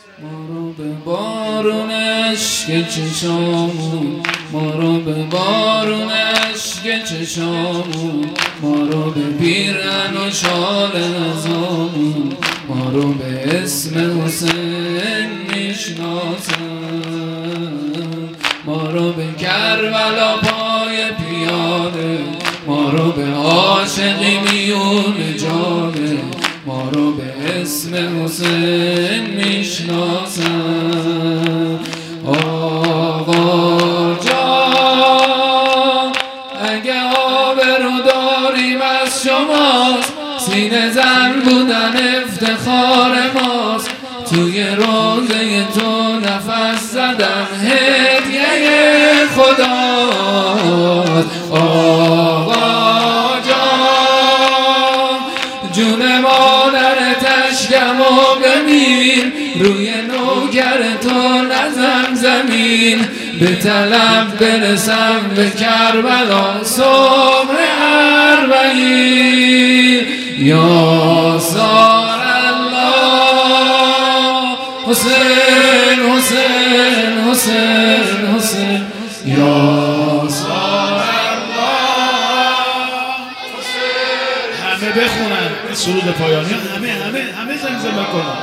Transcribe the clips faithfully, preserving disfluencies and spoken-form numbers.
ما رو به بارون اشک چشامون، ما رو به بارون اشک چشامون، ما رو به پیرهن و شال ازامون، ما رو به اسم حسین میشناسن، ما رو به کربلا پای پیاده، ما رو به عاشقی میون جاده، ما رو به اسم حسین میشناسن. آقا جان اگه آبرو داریم از شماست، سینه زن بودن افتخار ماست، توی روزه تو نفس زدن هدیه خداست. آقا جان جون مادر تشکم و بمیر، روی نوگر تو نزن زمین، به طلب برسم به کربلا صبح اربعین. یا سار الله حسین حسین حسین حسین، یا سار الله حسین. همه بخونن سرود پایانی، همه همه همه زمزمه کنن.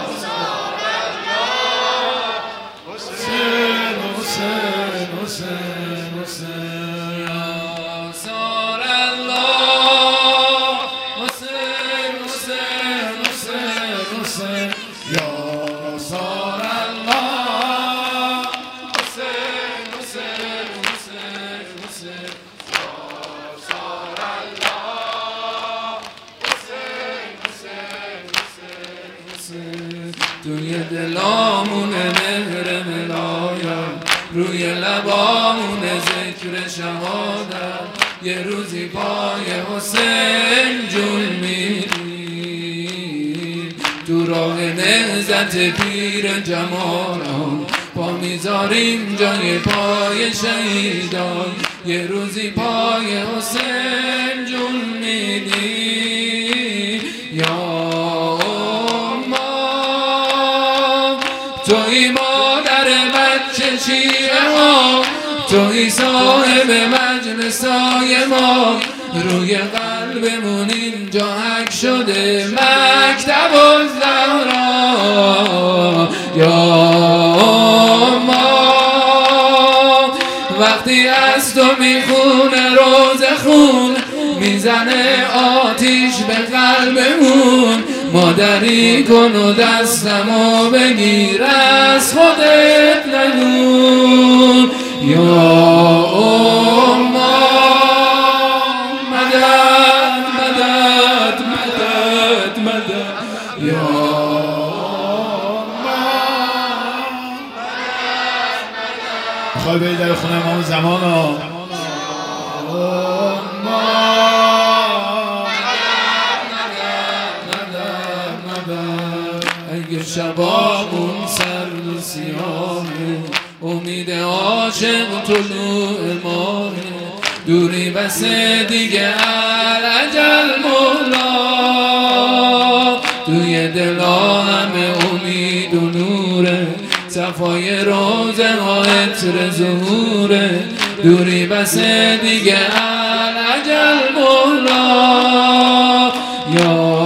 حسین حسین حسین حسین، یا سار الله حسین حسین حسین حسین، یا سار الله حسین حسین حسین حسین، یا سار الله حسین حسین حسین حسین. توی دلامون مهر ملایم، روی لبامون ذکر شهادت، یه روزی پای حسین جون میریم، تو راه نهضت پیر جمالان پا میذاریم جای پای شهیدان، یه روزی پای حسین جون میریم. یا توی مادر بچه شیعه ما، توی صاحب مجلسای ما، روی قلبمون اینجا حک شده مکتب الزهرا. یا ما وقتی از تو میخونه روز خون، میزنه آتیش به قلبمون، مادری کن و دستمو بگیر از خودت نگون. یا اما مدد مدد مدد مدد، یا اما میخوای بری در خونه امام زمان ها. اگه شبامون سرد و سیاهه، امید عاشق طلوع ماهه، دوری بس دیگه الاجل مولا، توی دلا همه امید و نوره، صفای روزه ها عطر ظهوره، دوری بس دیگه الاجل مولا. یا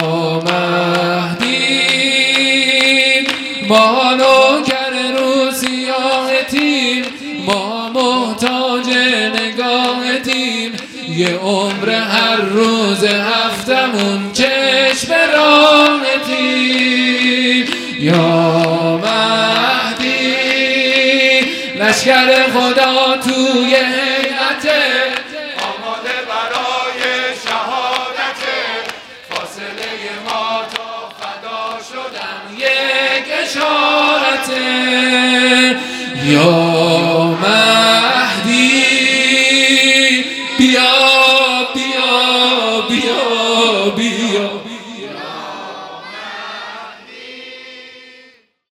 ما نوکر رو سیاحتیم، ما محتاج نگاهتیم، یه عمر هر روز هفتمون چشم راحتیم. یا مهدی لشکر خدا توی هیئته، آماده برای شهادته، فاصله ما تا فدا شدن یک اشارته. یا